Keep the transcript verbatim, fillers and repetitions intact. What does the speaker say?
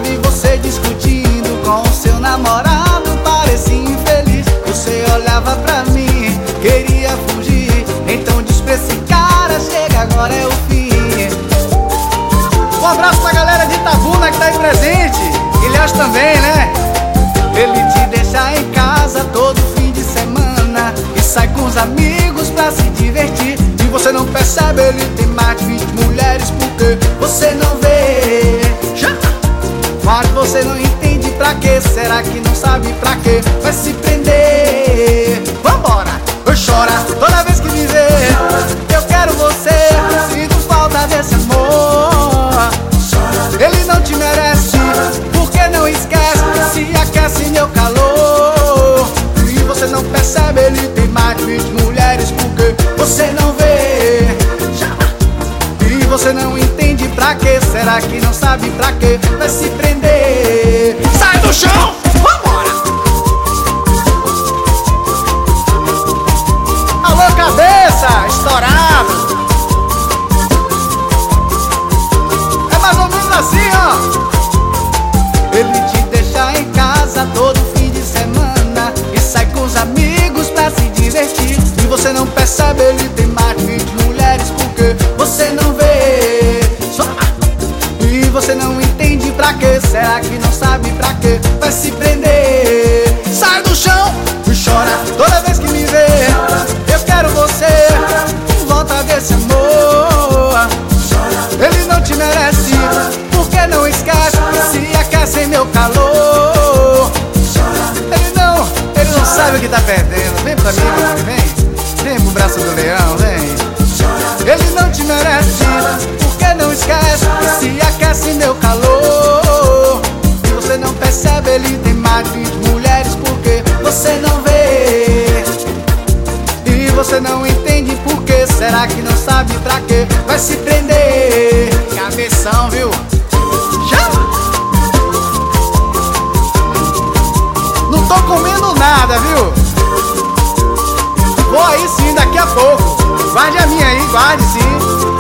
vi você discutindo com o seu namorado, parecia infeliz. Você olhava pra mim, queria fugir, então disse pra esse cara, chega, agora é o fim. Um abraço pra galera de Itabuna que tá aí presente, Ilhéus também, né? Ele te deixa em casa todo fim de semana e sai com os amigos pra se divertir. E você não percebe, ele tem mais de vinte mulheres porque você não vê. Mas você não entende pra quê, será que não sabe pra quê? Vai se prender. Vambora! Eu choro toda vez que me vê. Eu quero você, sinto falta desse amor. Ele não te merece, porque não esquece, se aquece meu calor. E você não percebe, ele tem mais de vinte mulheres porque você não vê. E você não entende pra quê, será que não sabe pra quê? Vai se prender. Sai do chão! Vambora! Alô, cabeça! Estourado! É mais ou menos assim, ó. Ele te deixa em casa todo fim de semana e sai com os amigos pra se divertir. E você não percebe, ele tem mais de vinte mulheres porque você não vê. E você não entende pra quê, será que não sabe pra quê? Vai se prender. Sai do chão e chora toda vez que me vê. Eu quero você, volta desse amor. Ele não te merece, porque não esquece, se aquece em meu calor. Ele não, ele não sabe o que tá perdendo. Vem pra mim, vem, vem pro braço do leão, vem. Ele não te merece, porque não esquece, se aquece em meu calor. E você não percebe, ele tem mais de vinte mulheres porque você não vê. E você não entende por quê, será que não sabe pra quê? Vai se prender. Cabeção, viu? Chama! Não tô comendo nada, viu? Vou aí sim, daqui a pouco. Guarde a minha aí, guarde sim.